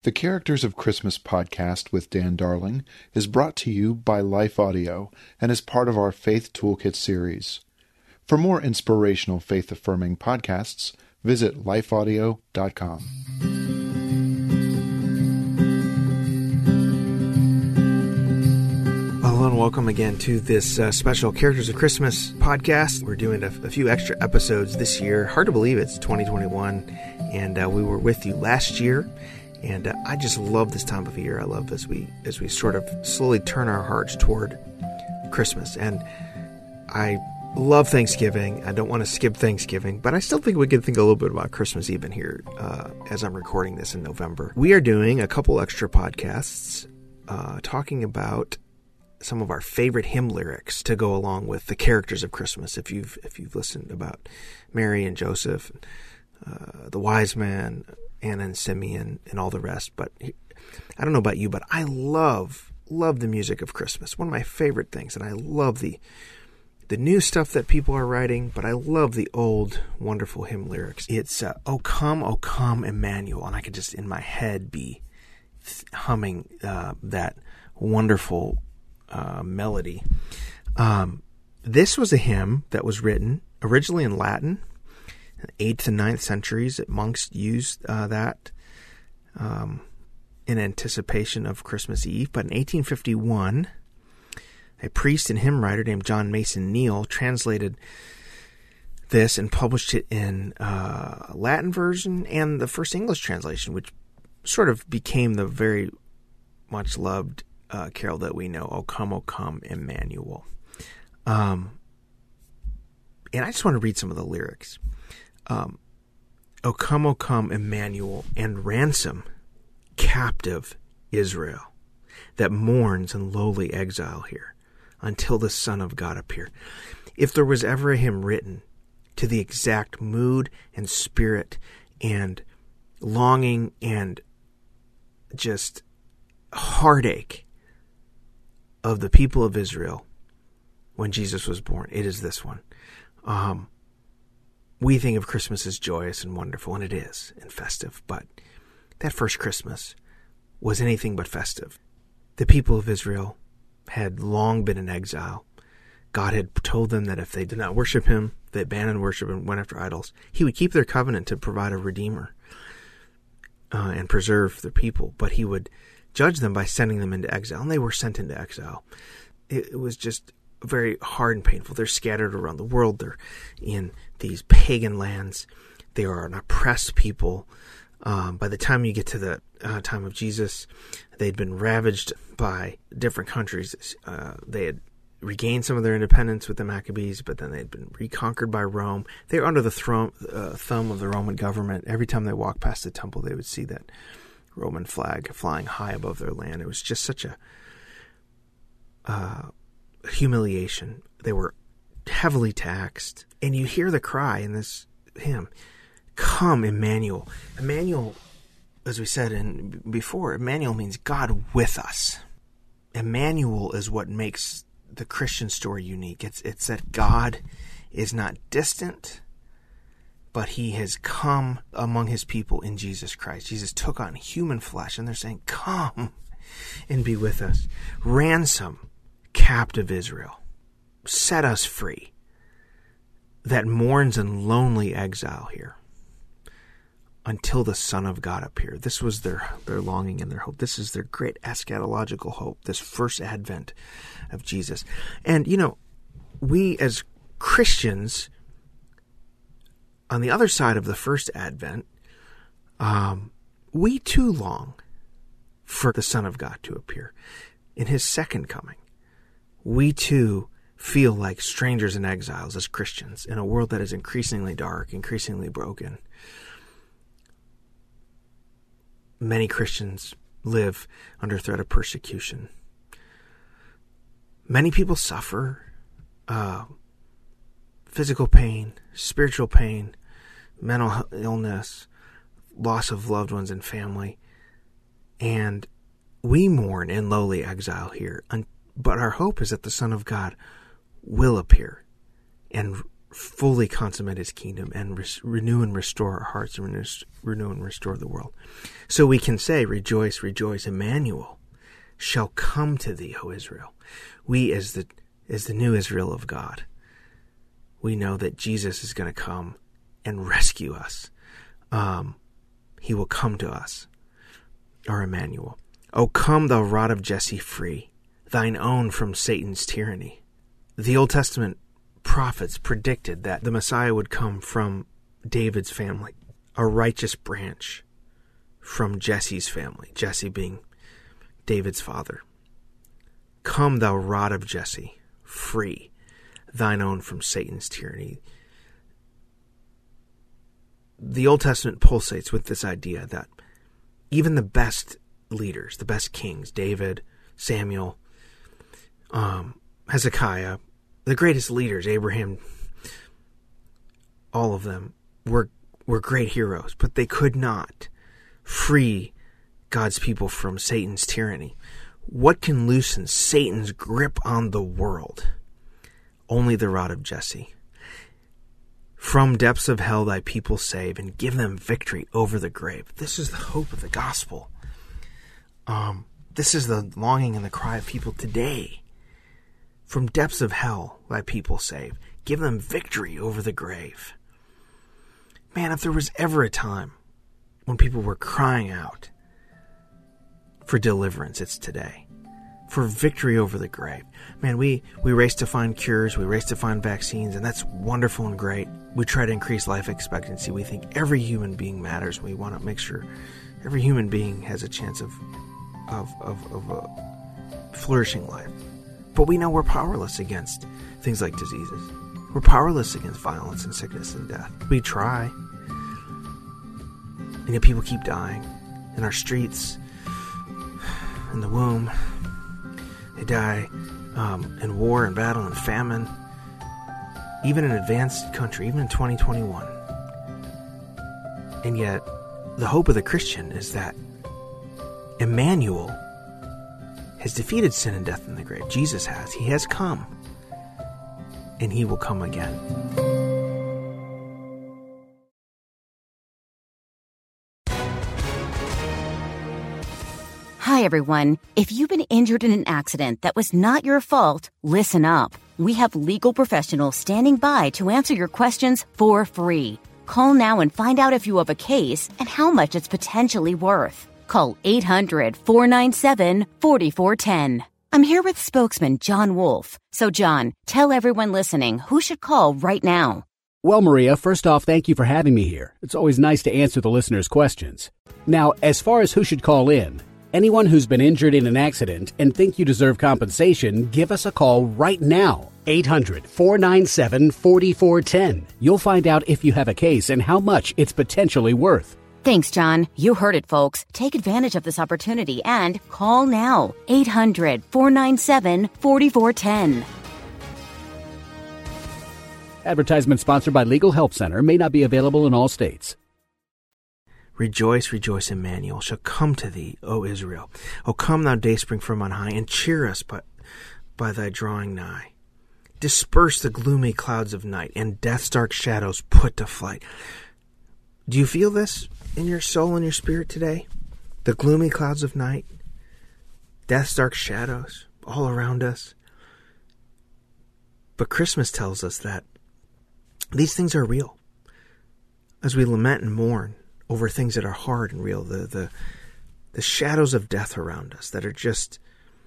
The Characters of Christmas podcast with Dan Darling is brought to you by Life Audio and is part of our Faith Toolkit series. For more inspirational faith-affirming podcasts, visit lifeaudio.com. Hello and welcome again to this special Characters of Christmas podcast. We're doing a few extra episodes this year. Hard to believe it's 2021, and we were with you last year. And I just love this time of year. I love as we sort of slowly turn our hearts toward Christmas. And I love Thanksgiving. I don't want to skip Thanksgiving, but I still think we could think a little bit about Christmas even here as I'm recording this in November. We are doing a couple extra podcasts talking about some of our favorite hymn lyrics to go along with the characters of Christmas. If you've listened about Mary and Joseph, the wise man, Anna and Simeon, and all the rest. But I don't know about you, but I love the music of Christmas. One of my favorite things, and I love the new stuff that people are writing, but I love the old wonderful hymn lyrics. It's O come, Emmanuel, and I could just in my head be humming that wonderful melody. This was a hymn that was written originally in Latin. 8th and 9th centuries, monks used that in anticipation of Christmas Eve. But in 1851, a priest and hymn writer named John Mason Neale translated this and published it in Latin version and the first English translation, which sort of became the very much loved carol that we know, O come, Emmanuel. And I just want to read some of the lyrics. O come, Emmanuel, and ransom captive Israel that mourns in lowly exile here until the Son of God appear. If there was ever a hymn written to the exact mood and spirit and longing and just heartache of the people of Israel when Jesus was born, it is this one. We think of Christmas as joyous and wonderful, and it is, and festive, but that first Christmas was anything but festive. The people of Israel had long been in exile. God had told them that if they did not worship him, they abandoned worship and went after idols, he would keep their covenant to provide a redeemer and preserve their people, but he would judge them by sending them into exile, and they were sent into exile. It was just very hard and painful. They're scattered around the world. They're in these pagan lands. They are an oppressed people. By the time you get to the time of Jesus, they'd been ravaged by different countries. They had regained some of their independence with the Maccabees, but then they'd been reconquered by Rome. They were under the thumb of the Roman government. Every time they walked past the temple, they would see that Roman flag flying high above their land. It was just such a humiliation. They were heavily taxed. And you hear the cry in this hymn, come, Emmanuel. Emmanuel, as we said before, Emmanuel means God with us. Emmanuel is what makes the Christian story unique. It's that God is not distant, but he has come among his people in Jesus Christ. Jesus took on human flesh, and they're saying, come and be with us. Ransom captive Israel. Set us free that mourns in lonely exile here until the Son of God appear. This was their longing and their hope. This is their great eschatological hope, this first advent of Jesus. And, we as Christians, on the other side of the first advent, we too long for the Son of God to appear in his second coming. We too feel like strangers and exiles as Christians in a world that is increasingly dark, increasingly broken. Many Christians live under threat of persecution. Many people suffer physical pain, spiritual pain, mental illness, loss of loved ones and family. And we mourn in lowly exile here. But our hope is that the Son of God will appear and fully consummate his kingdom and renew and restore our hearts and renew and restore the world. So we can say, rejoice, rejoice, Emmanuel shall come to thee, O Israel. We as the new Israel of God, we know that Jesus is going to come and rescue us. He will come to us, our Emmanuel. O come, thou rod of Jesse, free thine own from Satan's tyranny. The Old Testament prophets predicted that the Messiah would come from David's family, a righteous branch from Jesse's family, Jesse being David's father. Come, thou rod of Jesse, free thine own from Satan's tyranny. The Old Testament pulsates with this idea that even the best leaders, the best kings, David, Samuel, Hezekiah, the greatest leaders, Abraham, all of them were great heroes, but they could not free God's people from Satan's tyranny. What can loosen Satan's grip on the world? Only the rod of Jesse. From depths of hell thy people save, and give them victory over the grave. This is the hope of the gospel. This is the longing and the cry of people today. From depths of hell thy people save. Give them victory over the grave. Man, if there was ever a time when people were crying out for deliverance, it's today. For victory over the grave. Man, we race to find cures, we race to find vaccines, and that's wonderful and great. We try to increase life expectancy. We think every human being matters. We want to make sure every human being has a chance of a flourishing life. But we know we're powerless against things like diseases. We're powerless against violence and sickness and death. We try. And yet people keep dying in our streets, in the womb. They die in war and battle and famine. Even in an advanced country, even in 2021. And yet, the hope of the Christian is that Emmanuel has defeated sin and death in the grave. Jesus has. He has come. And he will come again. Hi, everyone. If you've been injured in an accident that was not your fault, listen up. We have legal professionals standing by to answer your questions for free. Call now and find out if you have a case and how much it's potentially worth. Call 800-497-4410. I'm here with spokesman John Wolf. So, John, tell everyone listening who should call right now. Well, Maria, first off, thank you for having me here. It's always nice to answer the listeners' questions. Now, as far as who should call in, anyone who's been injured in an accident and think you deserve compensation, give us a call right now. 800-497-4410. You'll find out if you have a case and how much it's potentially worth. Thanks, John. You heard it, folks. Take advantage of this opportunity and call now. 800-497-4410. Advertisement sponsored by Legal Help Center. May not be available in all states. Rejoice, rejoice, Emmanuel shall come to thee, O Israel. O come, thou dayspring from on high, and cheer us by thy drawing nigh. Disperse the gloomy clouds of night, and death's dark shadows put to flight. Do you feel this in your soul and your spirit today? The gloomy clouds of night, death's dark shadows all around us. But Christmas tells us that these things are real. As we lament and mourn over things that are hard and real, the shadows of death around us that are just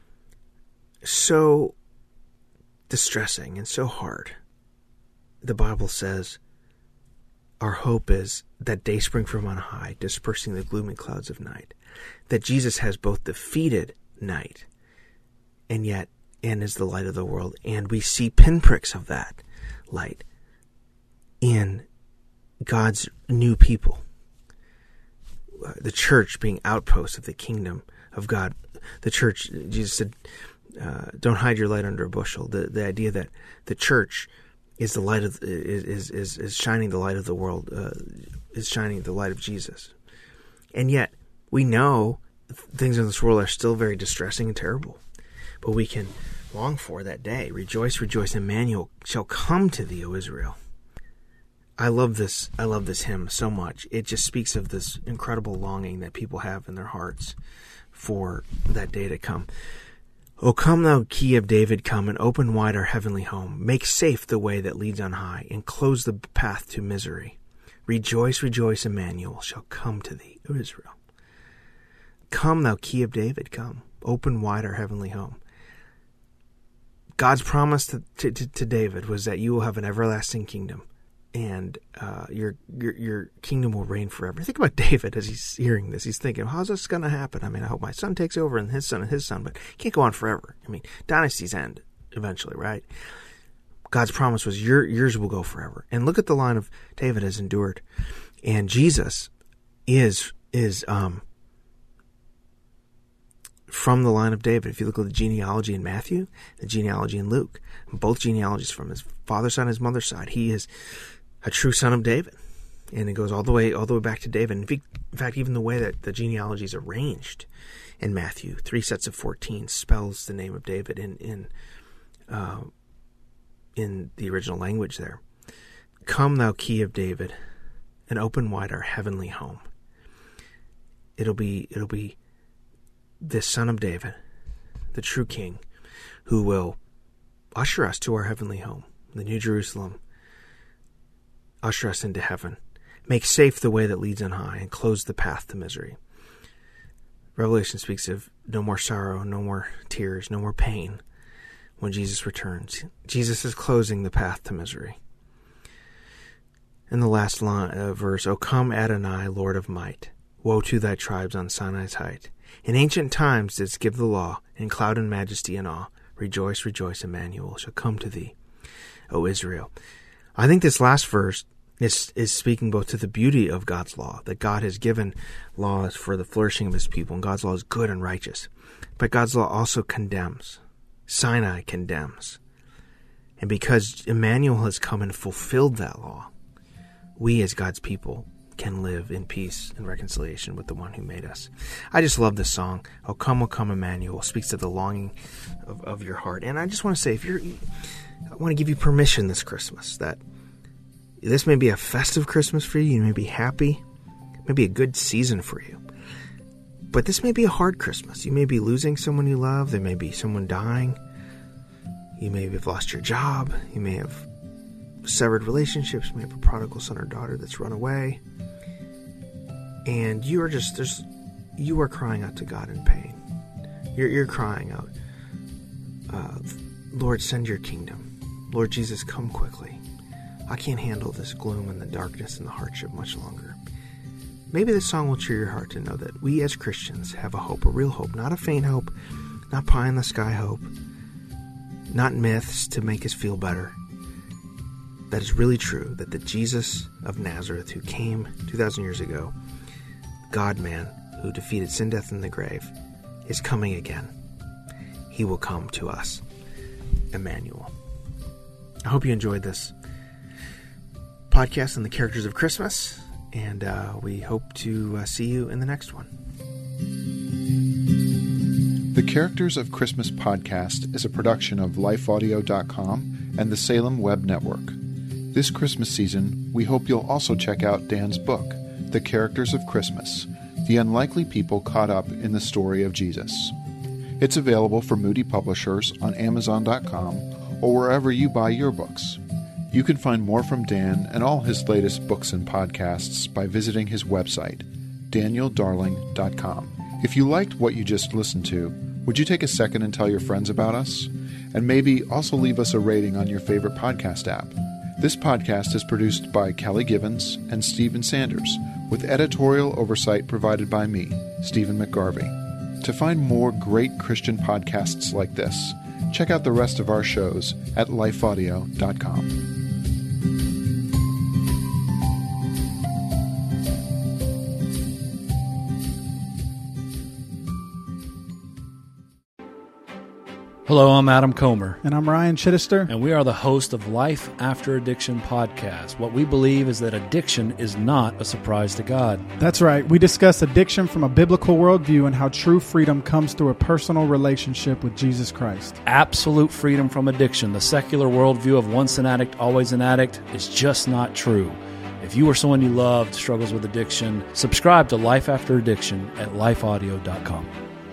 so distressing and so hard. The Bible says our hope is that day spring from on high, dispersing the gloomy clouds of night. That Jesus has both defeated night and is the light of the world. And we see pinpricks of that light in God's new people. The church being outposts of the kingdom of God. The church, Jesus said, don't hide your light under a bushel. The idea that the church is the light of is shining the light of the world, is shining the light of Jesus. And yet we know things in this world are still very distressing and terrible. But we can long for that day. Rejoice, rejoice, Emmanuel shall come to thee, O Israel. I love this hymn so much. It just speaks of this incredible longing that people have in their hearts for that day to come. O come, thou key of David, come, and open wide our heavenly home. Make safe the way that leads on high, and close the path to misery. Rejoice, rejoice, Emmanuel shall come to thee, O Israel. Come, thou key of David, come. Open wide our heavenly home. God's promise to David was that you will have an everlasting kingdom, and your kingdom will reign forever. Think about David as he's hearing this. He's thinking, how's this going to happen? I mean, I hope my son takes over and his son, but it can't go on forever. I mean, dynasties end eventually, right? God's promise was yours will go forever. And look at the line of David has endured. And Jesus is from the line of David. If you look at the genealogy in Matthew, the genealogy in Luke, both genealogies from his father's side and his mother's side, he is a true son of David. And it goes all the way back to David. In fact, even the way that the genealogy is arranged in Matthew, 3 sets of 14 spells the name of David in the original language there. Come, thou key of David, and open wide our heavenly home. It'll be this son of David, the true king, who will usher us to our heavenly home, the New Jerusalem, usher us into heaven, make safe the way that leads on high, and close the path to misery. Revelation speaks of no more sorrow, no more tears, no more pain when Jesus returns. Jesus is closing the path to misery. In the last verse, O come Adonai, Lord of might, woe to thy tribes on Sinai's height. In ancient times didst give the law, in cloud and majesty and awe. Rejoice, rejoice, Emmanuel shall come to thee, O Israel. I think this last verse is speaking both to the beauty of God's law, that God has given laws for the flourishing of his people, and God's law is good and righteous. But God's law also condemns. Sinai condemns. And because Emmanuel has come and fulfilled that law, we as God's people can live in peace and reconciliation with the one who made us. I just love this song. O come, Emmanuel. Speaks to the longing of your heart. And I just want to say, I want to give you permission this Christmas that this may be a festive Christmas for you. You may be happy. It may be a good season for you. But this may be a hard Christmas. You may be losing someone you love. There may be someone dying. You may have lost your job. You may have severed relationships. You may have a prodigal son or daughter that's run away. And you are crying out to God in pain. You're crying out, Lord, send your kingdom. Lord Jesus, come quickly. I can't handle this gloom and the darkness and the hardship much longer. Maybe this song will cheer your heart to know that we as Christians have a hope, a real hope, not a faint hope, not pie in the sky hope, not myths to make us feel better. That is really true, that the Jesus of Nazareth who came 2,000 years ago, God-man who defeated sin, death, and the grave, is coming again. He will come to us, Emmanuel. I hope you enjoyed this podcast on the characters of Christmas, and we hope to see you in the next one. The Characters of Christmas podcast is a production of lifeaudio.com and the Salem Web Network. This Christmas season, we hope you'll also check out Dan's book, The Characters of Christmas, The Unlikely People Caught Up in the Story of Jesus. It's available for Moody Publishers on Amazon.com or wherever you buy your books. You can find more from Dan and all his latest books and podcasts by visiting his website, danieldarling.com. If you liked what you just listened to, would you take a second and tell your friends about us? And maybe also leave us a rating on your favorite podcast app. This podcast is produced by Kelly Givens and Stephen Sanders, with editorial oversight provided by me, Stephen McGarvey. To find more great Christian podcasts like this, check out the rest of our shows at lifeaudio.com. Hello, I'm Adam Comer. And I'm Ryan Chittister. And we are the host of Life After Addiction podcast. What we believe is that addiction is not a surprise to God. That's right. We discuss addiction from a biblical worldview and how true freedom comes through a personal relationship with Jesus Christ. Absolute freedom from addiction. The secular worldview of once an addict, always an addict is just not true. If you or someone you loved struggles with addiction, subscribe to Life After Addiction at lifeaudio.com.